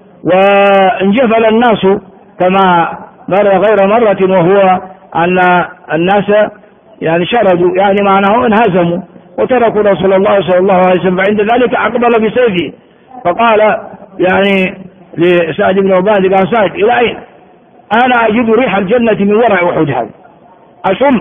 وانجفل الناس كما مر غير مرة، وهو أن الناس يعني شردوا، يعني معناه انهزموا وتركوا رسول الله صلى الله عليه وسلم. فعند ذلك أقبل بسيفه فقال يعني لسعد بن عبادة قال سعد إلى أين؟ أنا أجد ريح الجنة من وراء أحد هذا أشم.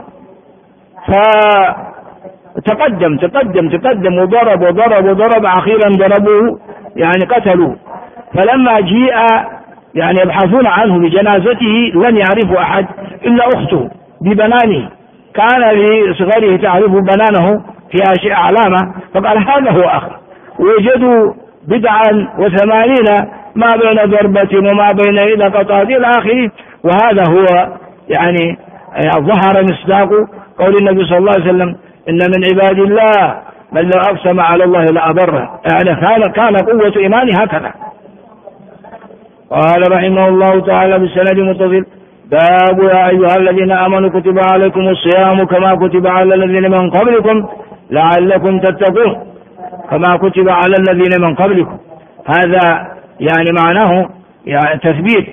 فتقدم وضرب أخيرا ضربوه يعني قتلوه. فلما جيء يعني يبحثون عنه بجنازته لن يعرفوا أحد إلا أخته ببنانه، كان لصغره تعرف بنانه في علامة، فقال هذا هو أخ. وجدوا 89 ما بين ضربة وما بين إلى قطعة إلى آخره. وهذا هو يعني ظهر مصداق قول النبي صلى الله عليه وسلم إن من عباد الله من لو أقسم على الله لأبره، يعني كان قوة إيمانه هكذا. قال رحمه الله تعالى بالسند متصل: باب يا أيها الذين آمنوا كتب عليكم الصيام كما كتب على الذين من قبلكم لعلكم تتقون، كما كتب على الذين من قبلكم. هذا يعني معناه يعني تثبيت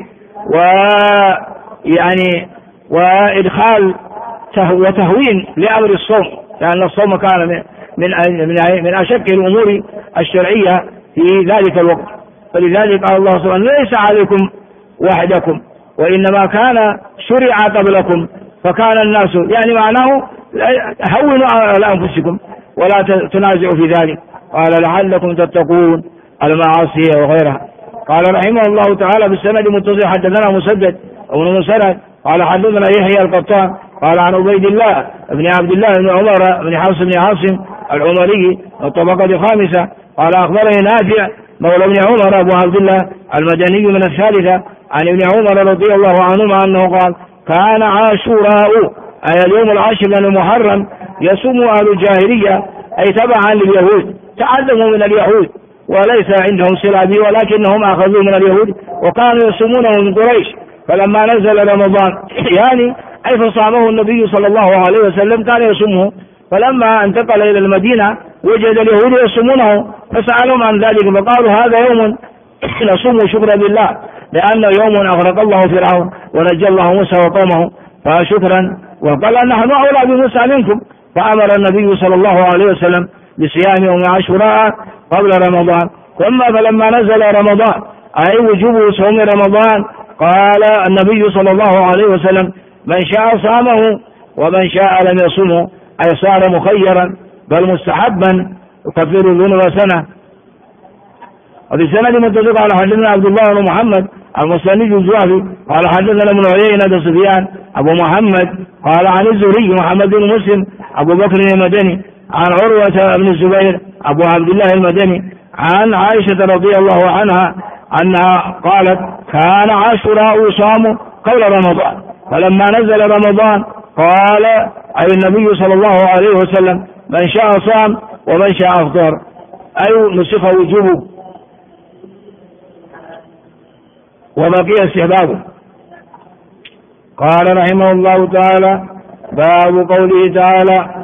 ويعني وإدخال وتهوين لأمر الصوم، لأن الصوم كان من أشق الأمور الشرعية في ذلك الوقت. فلذلك قال الله سبحانه: ليس عليكم وحدكم وإنما كان شرع قبلكم فكان الناس، يعني معناه هونوا على أنفسكم ولا تنازعوا في ذلك. قال: لعلكم تتقون المعاصي وغيرها. قال رحمه الله تعالى بالسند متصل: حدثنا مسدد بن مسرد قال حدثنا يحيى القطان قال عن عبيد الله بن عبد الله بن عمر بن حفص بن عاصم العمري الطبقة الخامسة قال أخبرني نافع مولى ابن عمر أبو عبد الله المدني من الثالثة عن ابن عمر رضي الله عنهما أنه قال: كان عاشوراء أي اليوم العاشر من المحرم يصوم أهل الجاهلية أي تبعا لليهود، تعلموا من اليهود وليس عندهم صلة به ولكنهم أخذوا من اليهود وكانوا يصومونه من قريش. فلما نزل رمضان يعني أي فصامه النبي صلى الله عليه وسلم كان يصومه، فلما انتقل إلى المدينة وجد اليهود يصومونه فسألهم عن ذلك فقالوا: هذا يوم نصوم شكرا لله لأنه يوم أغرق الله فرعون ونجى الله موسى وقومه فشكرا، وقال: نحن أولى بموسى منكم. فأمر النبي صلى الله عليه وسلم بصيام يوم عاشوراء قبل رمضان. ثم فلما نزل رمضان أي وجوب صوم رمضان قال النبي صلى الله عليه وسلم: من شاء صامه ومن شاء لم يصومه، أي صار مخيرا بل مستحبا يكفر الذنوب سنة. وفي السند متصل قال حدثنا عبد الله بن محمد المسندي الجوافي قال حدثنا ابن عيينة سفيان أبو محمد قال عن الزهري محمد بن مسلم أبو بكر المدني عن عروة بن الزبير أبو عبد الله المدني عن عائشة رضي الله عنها أنها قالت: كان عاشوراء يصام قبل رمضان، فلما نزل رمضان قال أي النبي صلى الله عليه وسلم: من شاء صام ومن شاء أفطر، أي نسخ وجوبه وبقي استحبابه. قال رحمه الله تعالى: باب قوله تعالى: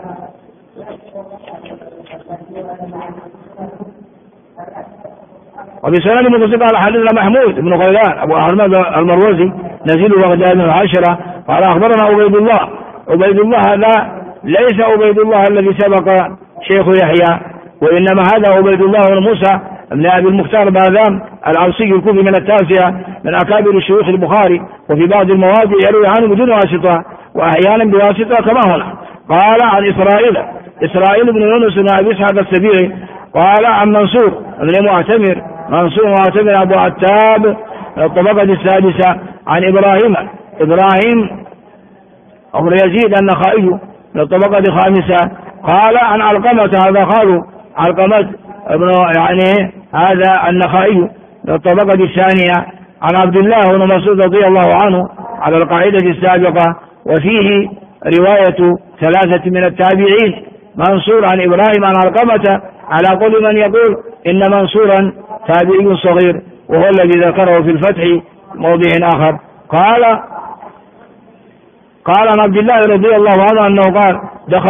وبسند متصل قال حدثنا محمود بن غيلان أبو أحمد المروزي نزيل بغداد العاشرة قال أخبرنا عبيد الله. عبيد الله هذا ليس عبيد الله الذي سبق شيخ يحيى، وإنما هذا عبيد الله بن موسى بن أبي المختار باذام العوسي الكوفي من التاسعة من أكابر شيوخ البخاري، وفي بعض المواضع يروي عنه بدون واسطة وأحيانا بواسطة كما هنا. قال عن إسرائيل بن يونس بن أبي إسحاق السبيعي قال عن منصور بن معتمر أبو عتاب الطبقة السادسة عن إبراهيم أبو يزيد النخائي من الطبقة الخامسة قال عن علقمة، هذا قالوا علقمة ابن يعني هذا النخائي من الطبقة الثانية عن عبد الله بن مسعود رضي الله عنه على القاعدة السابقة. وفيه رواية ثلاثة من التابعين: منصور عن إبراهيم عن علقمة على قول من يقول إن منصورا تابعي صغير، وهو الذي ذكره في الفتح موضع آخر. قال عن عبد الله رضي الله عنه أنه قال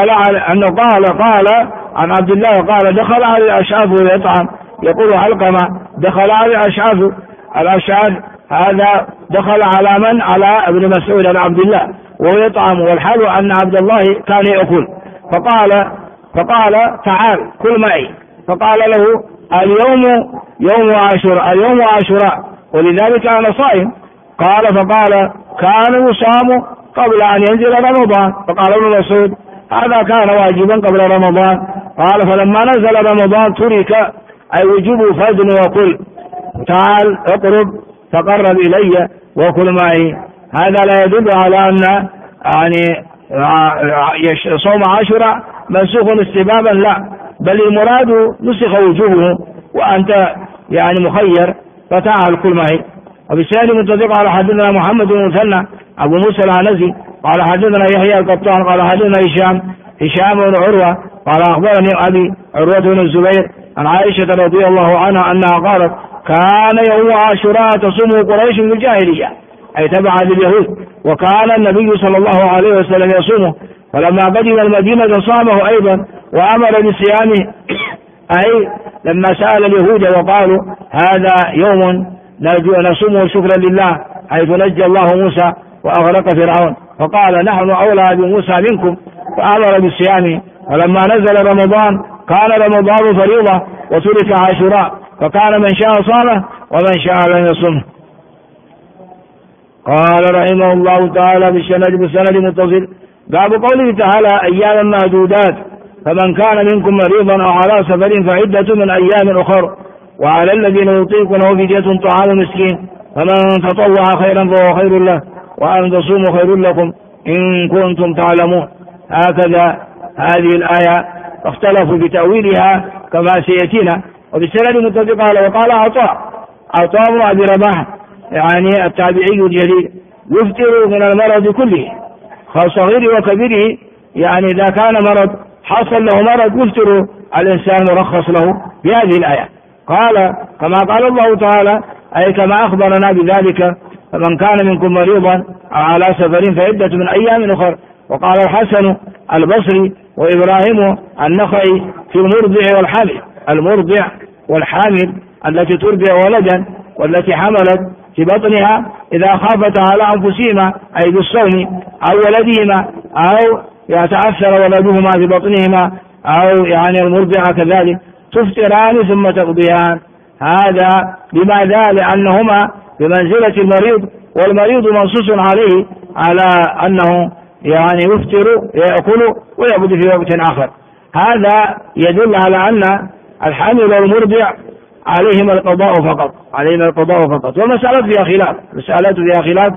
عن عبد الله قال: دخل على الأشعاث ويطعم، يقول علقمة: دخل على الأشعاث هذا دخل على من؟ على ابن مسعود عن عبد الله وهو يطعم، والحال أن عبد الله كان يأكل، فقال: تعال كل معي. فقال له: اليوم يوم عاشوراء ولذلك أنا صائم. فقال: كان يصام قبل أن ينزل رمضان. فقال ابن مسعود: هذا كان واجبا قبل رمضان. قال: فلما نزل رمضان ترك، أي وجوب فضل وكل. تعال اقرب فقرب إلي وكل معي. هذا لا يدل على أن يعني صوم عاشوراء منسوخ استبابا، لا، بل المراد نسخ وجوبه وأنت يعني مخير فتاها الكل معي. وبالسند متفق على حدثنا محمد بن مثنى أبو موسى العنزي قال حدثنا يحيى القطان قال حدثنا هشام بن عروة قال أخبرني أبي عروة بن الزبير عن عائشة رضي الله عنها أنها قالت كان يوم عاشوراء تصومه قريش في الجاهلية أي تبع لليهود، وكان النبي صلى الله عليه وسلم يصومه، فلما قدم المدينة صامه أيضا وأمر بصيامه أي لما سأل اليهود وقالوا هذا يوم نصومه شكرا لله حيث نجى الله موسى وأغرق فرعون، فقال نحن أولى بموسى منكم فأمر بالصيام. ولما نزل رمضان كان رمضان فريضة وترك عاشوراء، فكان من شاء صامه ومن شاء لم يصمه. قال رحمه الله تعالى بالسند متصل باب قوله تعالى أياما معدودات، فمن كان منكم مريضا أو على سفر فعدة من أيام أخر، وعلى الذين يطيقونه فدية طعام مسكين، فمن تطوع خيرا فهو خير له، وأن تصوموا خير لكم إن كنتم تعلمون. هكذا هذه الآية اختلفوا بتأويلها كما سيأتينا. وبالسند متفق على وقال عطاء بن أبي رباح يعني التابعي الجليل يفطر من المرض كله صغيره وكبيره، يعني إذا كان مرض حصل له مرض يفطر الإنسان مرخص له بهذه الآية. قال كما قال الله تعالى أي كما أخبرنا بذلك فمن كان منكم مريضا أو على سفر فعدة من أيام أخر. وقال الحسن البصري وإبراهيم النخعي في المرضع والحامل، المرضع والحامل التي ترضع ولدا والتي حملت في بطنها إذا خافت على أنفسهما أي بالصوم أو ولدهما أو يتأثر ولدهما في بطنهما أو يعني المرضعة كذلك تفطران ثم تقضيان. هذا لماذا؟ لأنهما بمنزلة المريض، والمريض منصوص عليه على أنه يعني يفطر يأكل ويعبد في وقت آخر. هذا يدل على أن الحامل والمرضع عليهما القضاء فقط. والمسألة فيها خلاف،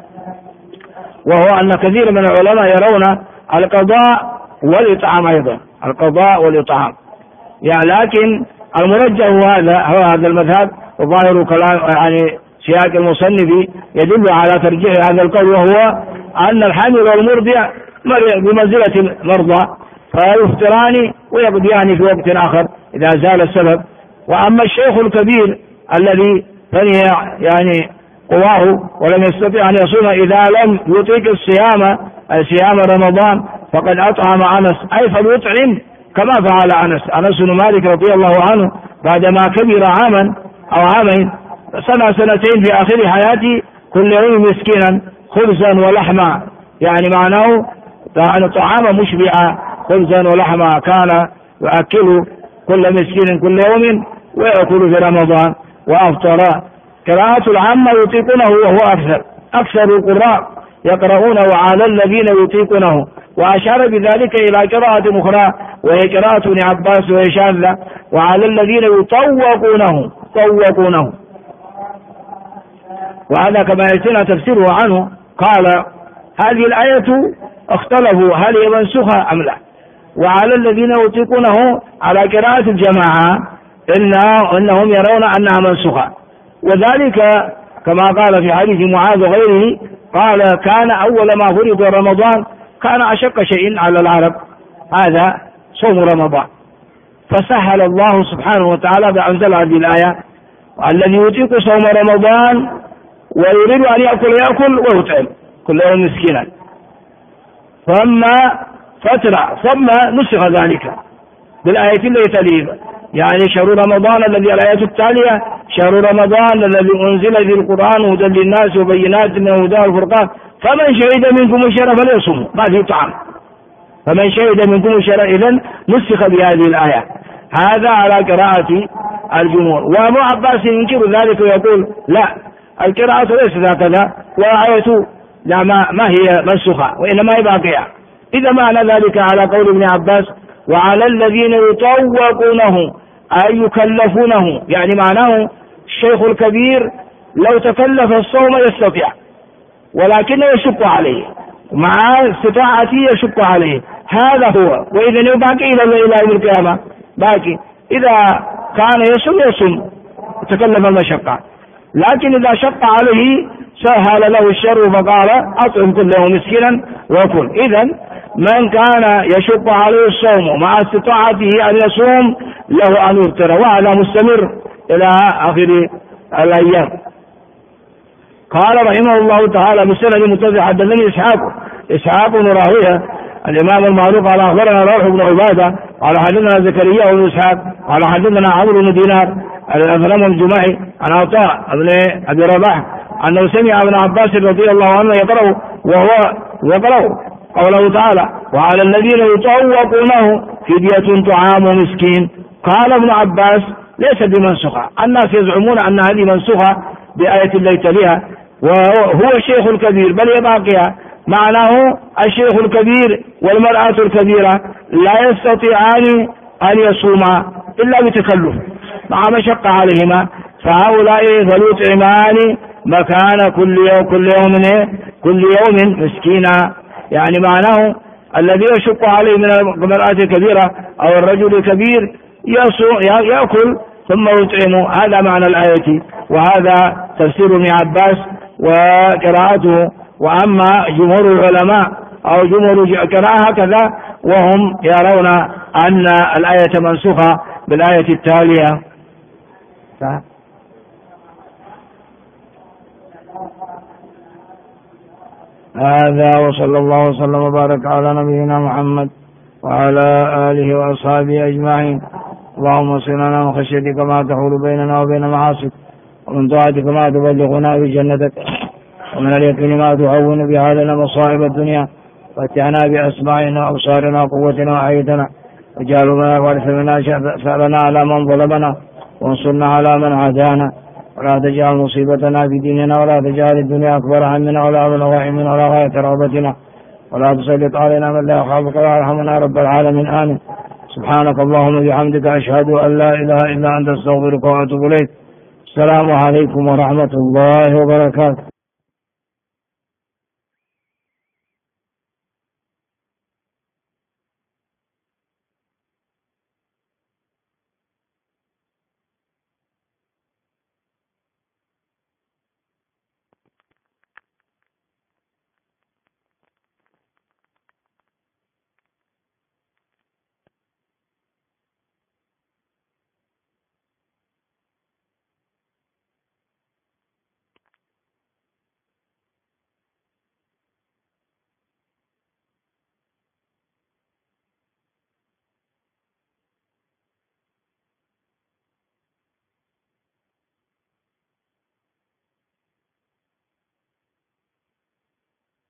وهو أن كثير من العلماء يرون القضاء والإطعام أيضا، القضاء والإطعام يعني، لكن المرجح هو هذا المذهب، وظاهر كلام يعني سياق المصنف يدل على ترجيح هذا القول، وهو أن الحامل والمرضع بمنزلة المرضى فيفطران ويقضيان في وقت آخر إذا زال السبب. وأما الشيخ الكبير الذي فني يعني قواه ولم يستطيع أن يصوم إذا لم يطيق صيام رمضان فقد أطعم أنس أي فليطعم كما فعل أنس بن مالك رضي الله عنه بعدما كبر عاما أو عامين سنتين في آخر حياته كل يوم مسكينا خبزا ولحما، يعني معناه طعام مشبعا خبزا ولحما كان يؤكل كل مسكين كل يوم ويأكل في رمضان وأفطر. قراءة العامة يطيقونه وهو أكثر القراء يقرؤون وعلى الذين يطيقونه، وأشار بذلك إلى قراءة أخرى وهي قراءة ابن عباس وهي شاذة وعلى الذين يطوقونه. وهذا كما يأتينا تفسيره عنه. قال هذه الآية اختلفوا هل هي منسوخة أم لا، وعلى الذين يطيقونه على قراءة الجماعة إنهم يرون أنها منسوخة، وذلك كما قال في حديث معاذ وغيره قال كان أول ما فرض رمضان كان أشق شيء على العرب هذا صوم رمضان، فسهل الله سبحانه وتعالى بأنزل هذه الآية الذي يطيق صوم رمضان ويريد أن يأكل ويطعم كل يوم مسكينا، ثم نسخ ذلك بالآية التي تليه يعني شهر رمضان الذي الآية التالية شهر رمضان الذي أنزل في القرآن هدى للناس وبينات من الهدى والفرقان فمن شهد منكم الشهر فليصم، ما في طعام، فمن شهد منكم الشهر إذن نسخ بهذه الآية. هذا على قراءة الجمهور. وأبو عباس ينكر ذلك ويقول لا القراءة ليست هكذا والآية لا ما هي منسوخة وإنما هي باقية. إذا معنى ذلك على قول ابن عباس وعلى الذين يطوقونه أي يكلفونه، يعني معناه الشيخ الكبير لو تكلف الصوم يستطيع ولكنه يشق عليه، مع استطاعته يشق عليه، هذا هو. وإذا باقي إلى يوم القيامة باقي، إذا كان يصوم تكلف المشقة، لكن إذا شق عليه سهل له الشر فقال أطعم كل يوم مسكينا وكل. إذن من كان يشق عليه الصوم مع استطاعته أن يصوم له أن يفطر، وهذا مستمر إلى آخر الأيام. قال رحمه الله تعالى بسند متصل حدثني إسحاق بن راهويه الإمام المعروف قال أخبرنا روح بن عبادة قال حدثنا زكريا بن إسحاق قال حدثنا عمرو بن دينار الأثرم الجمعي عن عطاء بن أبي رباح أنه سمع ابن عباس رضي الله عنه يقرأ قوله تعالى وعلى الذين يطوقونه فدية طعام مسكين. قال ابن عباس ليس بمنسوخة، الناس يزعمون أن هذه منسوخة بآية الله تليها، وهو الشيخ الكبير بل يباقيها، معناه الشيخ الكبير والمرأة الكبيرة لا يستطيعان أن يصوما إلا بتكلف مع مشقة عليهما، فهؤلاء فليطعمان مكان كل يوم مسكينا. يعني معناه الذي يشق عليه من المرأة الكبيرة أو الرجل الكبير يأكل ثم يطعم، هذا معنى الآية، وهذا تفسير ابن عباس وقراءته. وأما جمهور العلماء أو جمهور قراءة هكذا وهم يرون أن الآية منسوخة بالآية التالية. هذا وصلى الله وسلم وبارك على نبينا محمد وعلى آله وأصحابه أجمعين. اللهم اغفر لنا من خشيتك ما تحول بيننا وبين معاصيك، ومن طاعتك ما تبلغنا بجنتك، ومن اليقين ما تهون به علينا مصائب الدنيا، واتعنا بأسماعنا وأبصارنا وقوتنا وحياتنا، واجعل ما وارث منا ثأرنا على من ظلمنا، وانصرنا على من عادانا، ولا تجعل مصيبتنا في ديننا، ولا تجعل الدنيا أكبر همنا ولا مبلغ علمنا ولا غاية رغبتنا، ولا تسلط علينا من لا يخافك ولا يرحمنا رب العالمين. آمين. سبحانك اللهم وبحمدك أشهد أن لا إله إلا أنت أستغفرك وأتوب إليك. السلام عليكم ورحمة الله وبركاته.